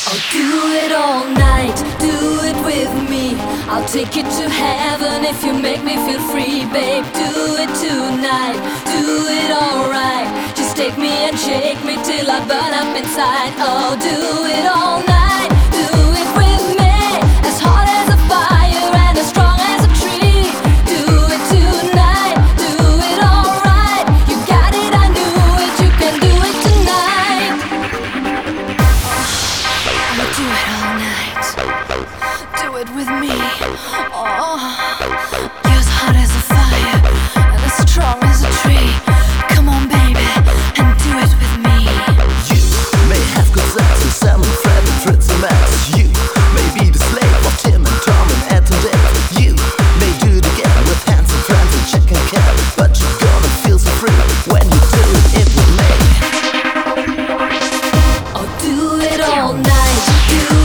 I'll do it all night, do it with me. I'll take you to heaven if you make me feel free, babe. Do it tonight, do it alright. Just take me and shake me till I burn up inside. Oh, do it all night, do it with me. As hot as a fire and as strong as a tree. Do it tonight, do it alright. You got it, I knew it, you can do it tonight. I'ma do it all night. Do it with me. Oh, you're as hot as a fire and as strong as a tree. Come on, baby, and do it with me. You may have good sex with Sam and Fred and Fritz and Max. You may be the slave of Tim and Tom and Ed and Dave. You may do it again with Hans and Franz and Jack and Cat. But you're gonna feel so free when you do it with me. Oh, do it all night. Do